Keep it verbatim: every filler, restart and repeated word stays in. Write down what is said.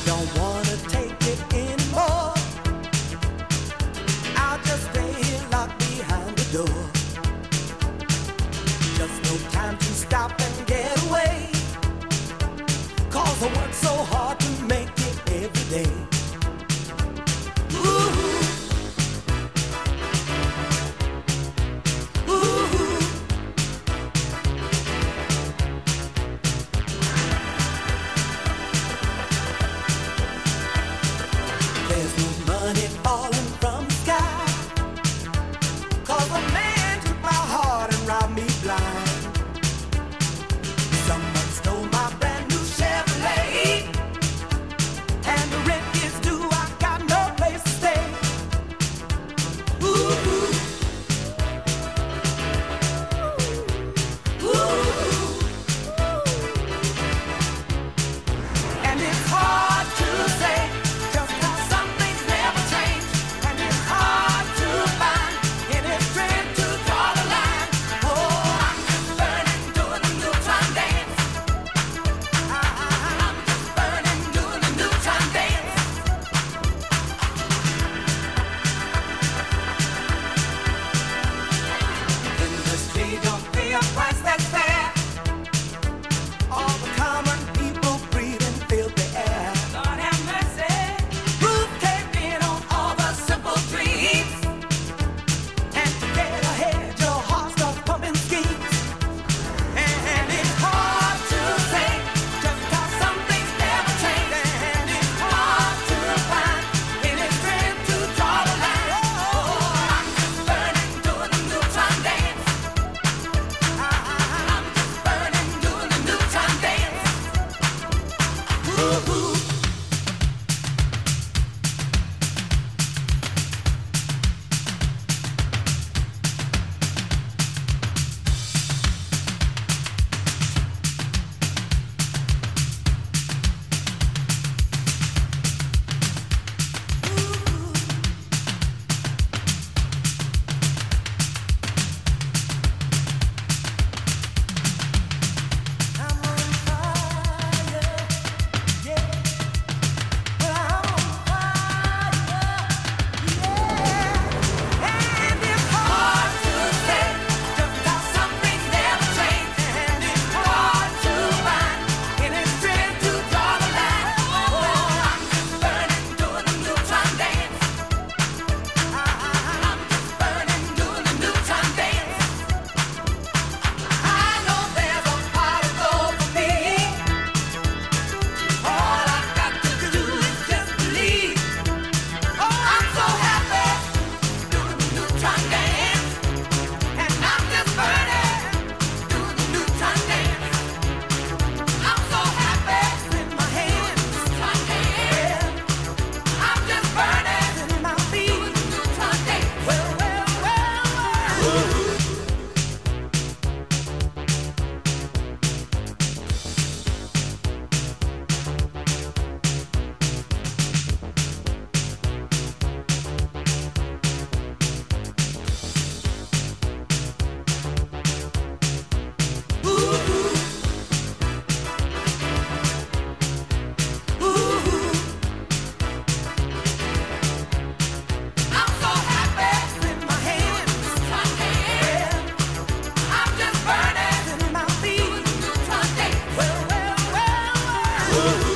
Don't wanna take it anymore. I'll just stay here locked behind the door. Just no time to stop and get away. 'Cause I work so hard to make it every day. Ooh. There's no money falling from the sky. 'Cause a man took my heart and robbed me blind. Someone stole my brand new Chevrolet. And the rent is due, I got no place to stay. Ooh. Ooh. And it's hard to say just how some things never change. And it's hard to find any strength to draw the line. Oh, I'm just burning, doing the new time dance. I'm just burning, doing the new time dance. Industry don't pay a price that's fair. All the common people breathe and filthy air. Lord have mercy. Roof caved in on all the simple dreams. And to get ahead, your heart starts pumping schemes. And it's hard to say just how some things never change. And it's hard to find any strength to draw the line. Oh, I'm just burning, doing the new time dance. I'm just burning, doing the new time dance. Ooh. I'm on fire, yeah. Well, I'm on fire, yeah. And it's hard to say just how some things never change. And it's hard to find any strength to draw the line. Oh, I'm just burning, doing the new time dance. I'm just burning, doing the new time dance. I know there's a pot of gold for me. All I've got to do is just believe. Oh, I'm so happy doing the new time dance. And I'm just burning, doing the new time dance. I'm so happy in my hands, time dance. I'm just burning in my feet, doing the new time dance. Well, well, well, well. I'm so happy in my hands, time dance. I'm just burning in my feet, doing the new time dance. Well, well, well, well.